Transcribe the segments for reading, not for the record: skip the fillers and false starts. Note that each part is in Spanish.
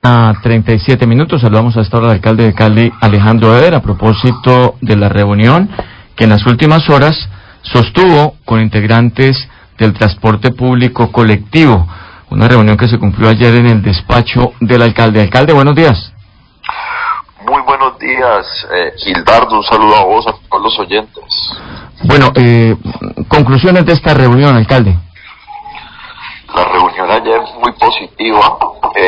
A 37 minutos, saludamos a esta hora al alcalde de Cali, Alejandro Eder, a propósito de la reunión que en las últimas horas sostuvo con integrantes del transporte público colectivo, una reunión que se cumplió ayer en el despacho del alcalde. Alcalde, buenos días. Muy buenos días, Gildardo, un saludo a vos, a todos los oyentes. Bueno, conclusiones de esta reunión, alcalde. La reunión ayer muy positiva.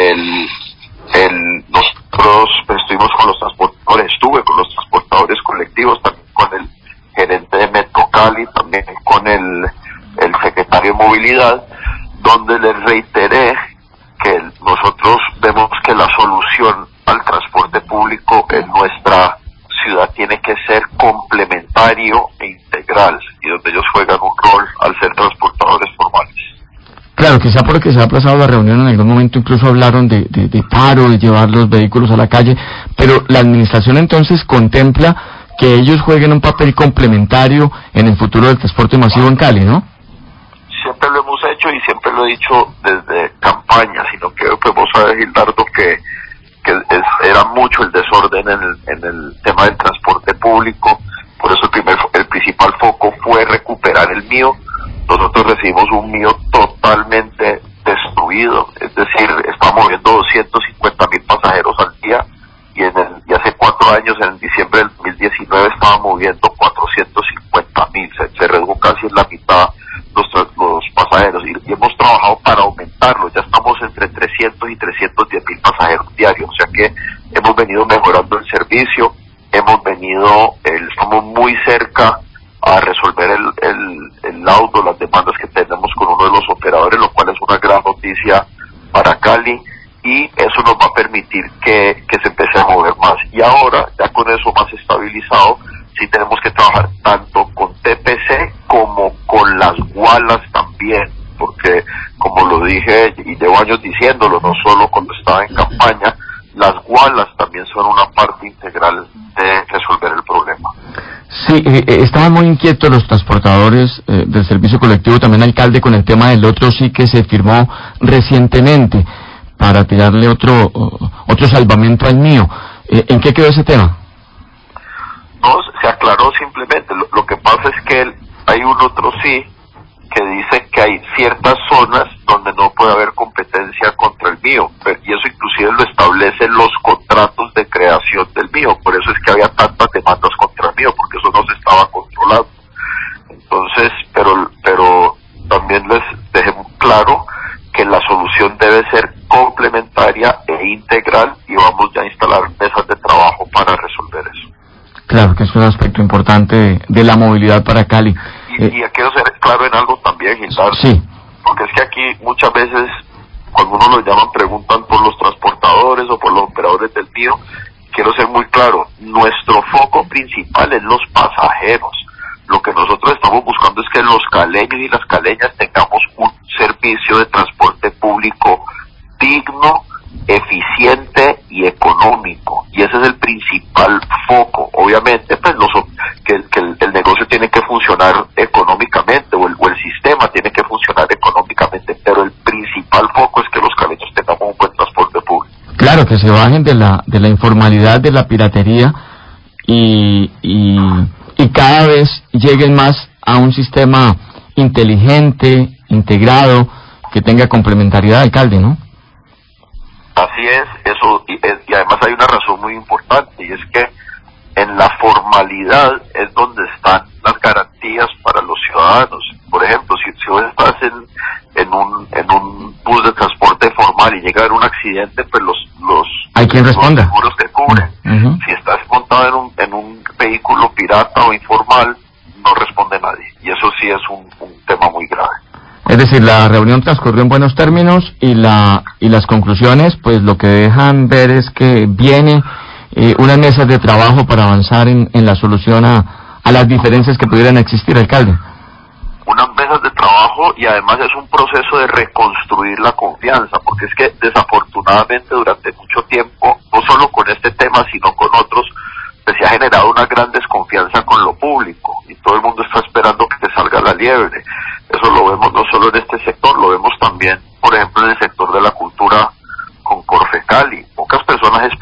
Nosotros estuvimos con los transportadores, estuve con los transportadores colectivos, también con el gerente de Metro Cali, también con el secretario de Movilidad, donde les reiteré que nosotros vemos que la solución al transporte público en nuestra ciudad tiene que ser complementario e integral, y donde ellos juegan un rol al ser transportadores formales. Claro, quizá porque se ha aplazado la reunión, en algún momento incluso hablaron de paro, de llevar los vehículos a la calle, pero la administración entonces contempla que ellos jueguen un papel complementario en el futuro del transporte masivo en Cali, ¿no? Siempre lo hemos hecho y siempre lo he dicho desde campaña, sino que pues vos sabés, Gildardo, que era mucho el desorden en el tema del transporte público. Por eso el principal foco fue recuperar el mío. Nosotros recibimos un mío totalmente destruido, es decir, estamos moviendo 250,000 pasajeros al día, y hace 4 años, en diciembre del 2019, estaba moviendo 450,000, se redujo casi en la mitad los pasajeros, y hemos trabajado para aumentarlo. Ya estamos entre 300 y 310,000 pasajeros diarios, o sea que hemos venido mejorando el servicio, estamos muy cerca a resolver el laudo, las demandas que tenemos con uno de los operadores, lo cual es una gran noticia para Cali, y eso nos va a permitir que se empiece a mover más. Y ahora, ya con eso más estabilizado, sí tenemos que trabajar tanto con TPC como con las gualas también, porque como lo dije y llevo años diciéndolo, no solo cuando estaba en campaña, las gualas también son una parte integral de resolver el problema. Sí, estaban muy inquietos los transportadores del servicio colectivo, también alcalde, con el tema del otro sí que se firmó recientemente para tirarle otro salvamento al mío. ¿En qué quedó ese tema? No, se aclaró simplemente. Lo que pasa es que hay un otro sí que dice que hay ciertas zonas donde no puede haber competencia contra el mío, y eso inclusive lo establecen los contratos de creación del mío. Por eso es que había tantas demandas contra el mío, porque eso no se estaba controlando. Entonces, pero también les dejé muy claro que la solución debe ser complementaria e integral, y vamos ya a instalar mesas de trabajo para resolver eso. Claro, que es un aspecto importante de la movilidad para Cali. Y quiero ser claro en algo también, Gildardo. Sí. Porque es que aquí muchas veces, cuando uno lo llaman, preguntan por los transportadores o por los operadores del mío. Quiero ser muy claro, nuestro foco principal es los pasajeros. Lo que nosotros estamos buscando es que los caleños y las caleñas tengamos un servicio de transporte público digno, eficiente y económico, y ese es el principal foco. Obviamente, pues que el negocio tiene que funcionar económicamente, o el sistema tiene que funcionar económicamente, pero el principal foco es que los caleños tengamos un buen transporte público. Claro, que se bajen de la informalidad, de la piratería, y cada vez lleguen más a un sistema inteligente, integrado, que tenga complementariedad, alcalde, ¿no? Así es, y además hay una razón muy importante, y es que en la formalidad es donde están las garantías para los ciudadanos. Por ejemplo, si vos estás en un bus de transporte formal y llega a haber un accidente, pues hay quien responda. Los seguros te cubren. Uh-huh. Si estás montado en un vehículo pirata o informal, no responde nadie, y eso sí es un tema muy grave. Es decir, la reunión transcurrió en buenos términos, y las conclusiones, pues lo que dejan ver es que viene unas mesas de trabajo para avanzar en la solución a las diferencias que pudieran existir, alcalde. Unas mesas de trabajo, y además es un proceso de reconstruir la confianza, porque es que desafortunadamente durante mucho tiempo, no solo con este tema sino con otros, pues se ha generado una gran desconfianza con lo público, y todo el mundo está esperando que te salga la liebre. Eso lo vemos no solo en este sector, lo vemos también, por ejemplo, en el sector de la cultura con Corfecali,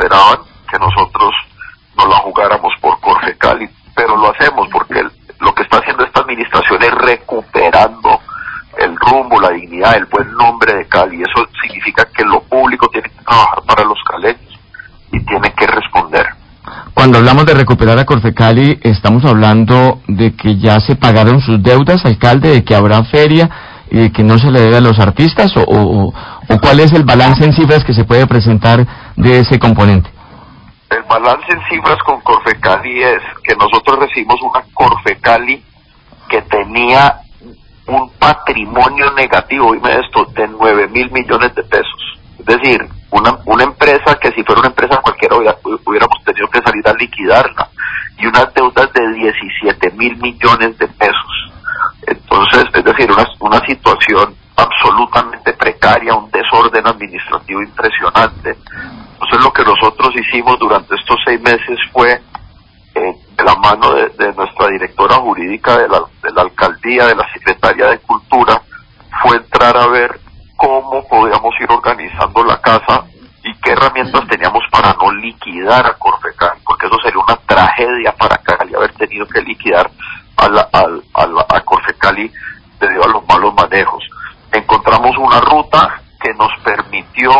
esperaban que nosotros nos la jugáramos por Corfecali, pero lo hacemos porque lo que está haciendo esta administración es recuperando el rumbo, la dignidad, el buen nombre de Cali. Eso significa que lo público tiene que trabajar para los caleños y tiene que responder. Cuando hablamos de recuperar a Corfecali, estamos hablando de que ya se pagaron sus deudas, alcalde, de que habrá feria y de que no se le debe a los artistas, o cuál es el balance en cifras que se puede presentar de ese componente. El balance en cifras con Corfecali es que nosotros recibimos una Corfecali que tenía un patrimonio negativo, oíme esto, de 9.000 millones de pesos. Es decir, una empresa que si fuera una empresa cualquiera hubiéramos tenido que salir a liquidarla, y unas deudas de 17.000 millones de pesos. Entonces, es decir, una situación absolutamente precaria, un desorden administrativo impresionante. Entonces, lo que nosotros hicimos durante estos 6 meses fue, de la mano de nuestra directora jurídica de la alcaldía, de la secretaria de Cultura, fue entrar a ver cómo podíamos ir organizando la casa y qué herramientas teníamos para no liquidar a Corfecali, porque eso sería una tragedia para Cali haber tenido que liquidar a Corfecali debido a los malos manejos. Encontramos una ruta que nos permitió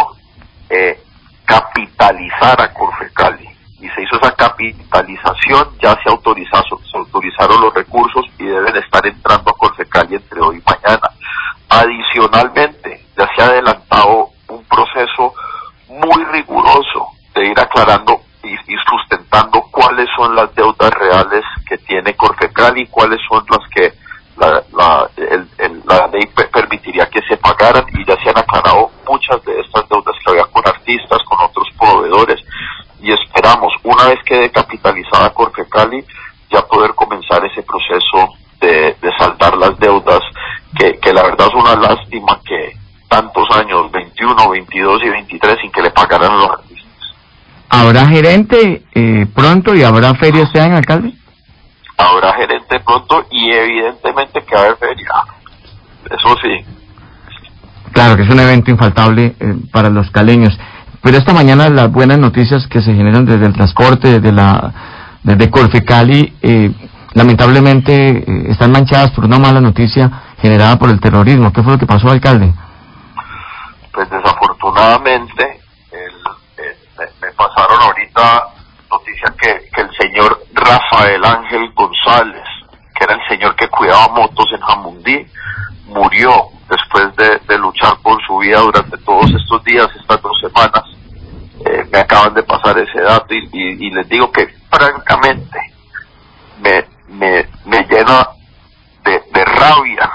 capitalizar a Corfecali, y se hizo esa capitalización, ya se autorizaron los recursos y deben estar entrando a Corfecali entre hoy y mañana. Adicionalmente, ya se ha adelantado un proceso muy riguroso de ir aclarando y sustentando cuáles son las deudas reales que tiene Corfecali y cuáles son las que la ley permitiría que se pagaran, y ya se han aclarado muchas de estas deudas que había con artistas, con otros proveedores, y esperamos, una vez quede capitalizada Corfecali, ya poder comenzar ese proceso de saldar las deudas, que la verdad es una lástima que tantos años, 21, 22 y 23, sin que le pagaran a los artistas. ¿Habrá gerente pronto y habrá feria este año, alcalde? Habrá gerente pronto y evidentemente que va a haber feria, eso sí. Claro que es un evento infaltable para los caleños. Pero esta mañana las buenas noticias que se generan desde el transporte, desde Corfecali, lamentablemente están manchadas por una mala noticia generada por el terrorismo. ¿Qué fue lo que pasó, alcalde? Pues desafortunadamente me pasaron ahorita noticia que el señor Rafael Ángel González, que era el señor que cuidaba motos en Jamundí, murió después de luchar por su vida durante todos estos días, estas 2 semanas. Me acaban de pasar ese dato y les digo que francamente me llena de rabia,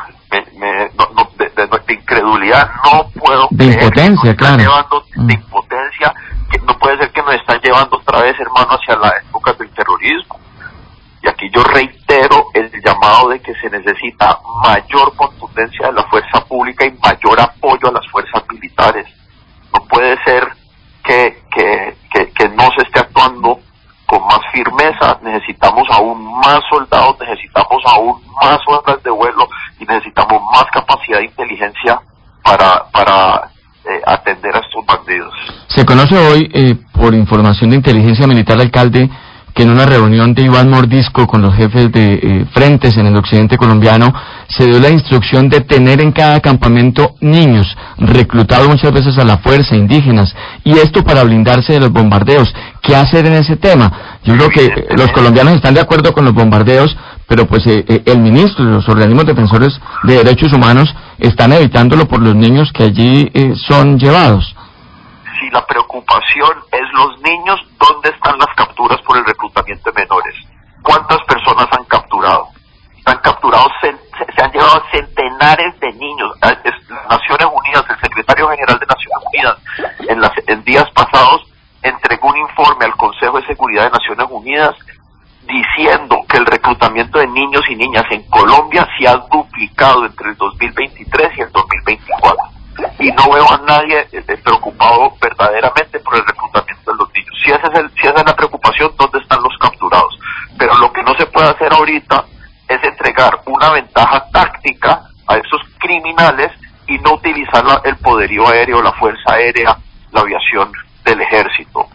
de incredulidad. No puedo de creer impotencia, que nos están claro. llevando, de impotencia, que no puede ser que nos están llevando otra vez, hermano, hacia la época del terrorismo. Y aquí yo reitero el llamado de que se necesita mayor contundencia de la fuerza pública y mayor apoyo a las fuerzas militares. No puede ser que no se esté actuando con más firmeza. Necesitamos aún más soldados, necesitamos aún más horas de vuelo y necesitamos más capacidad de inteligencia para atender a estos bandidos. Se conoce hoy, por información de inteligencia militar, alcalde, que en una reunión de Iván Mordisco con los jefes de frentes en el occidente colombiano, se dio la instrucción de tener en cada campamento niños, reclutados muchas veces a la fuerza, indígenas, y esto para blindarse de los bombardeos. ¿Qué hacer en ese tema? Yo creo que los colombianos están de acuerdo con los bombardeos, pero pues el ministro y los organismos defensores de derechos humanos están evitándolo por los niños que allí son llevados. Si la preocupación es los niños, ¿dónde están las capturas por el reclutamiento de menores? ¿Cuántas personas han capturado? Han capturado, se han llevado centenares de niños. Las Naciones Unidas, el secretario general de Naciones Unidas, en días pasados, entregó un informe al Consejo de Seguridad de Naciones Unidas diciendo que el reclutamiento de niños y niñas en Colombia se ha duplicado entre el 2023 y el 2024. Y no veo a nadie preocupado verdaderamente por el reclutamiento de los niños. Si esa es la preocupación, ¿dónde están los capturados? Pero lo que no se puede hacer ahorita es entregar una ventaja táctica a esos criminales y no utilizar el poderío aéreo, la fuerza aérea, la aviación del ejército. Y peor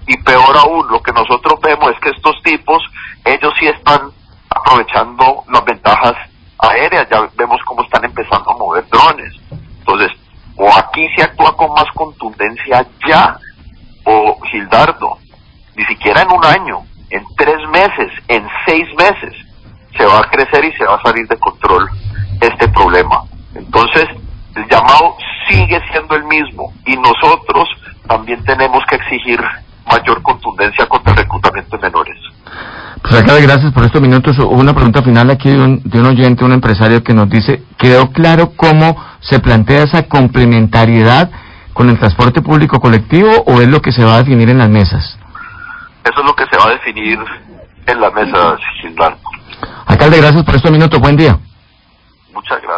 peor aún, lo que nosotros vemos es que estos tipos, ellos sí están aprovechando las ventajas aéreas, ya vemos cómo están empezando a mover drones. Entonces, o aquí se actúa con más contundencia ya, o Gildardo, ni siquiera en un año, en 3 meses, en 6 meses, se va a crecer y se va a salir de control este problema. Entonces, el llamado sigue siendo el mismo, y nosotros también tenemos que exigir mayor contundencia contra el reclutamiento de menores. Pues alcalde, gracias por estos minutos. Una pregunta final aquí de un oyente, un empresario que nos dice, ¿quedó claro cómo se plantea esa complementariedad con el transporte público colectivo o es lo que se va a definir en las mesas? Eso es lo que se va a definir en las mesas, Gildardo. Alcalde, gracias por estos minutos. Buen día. Muchas gracias.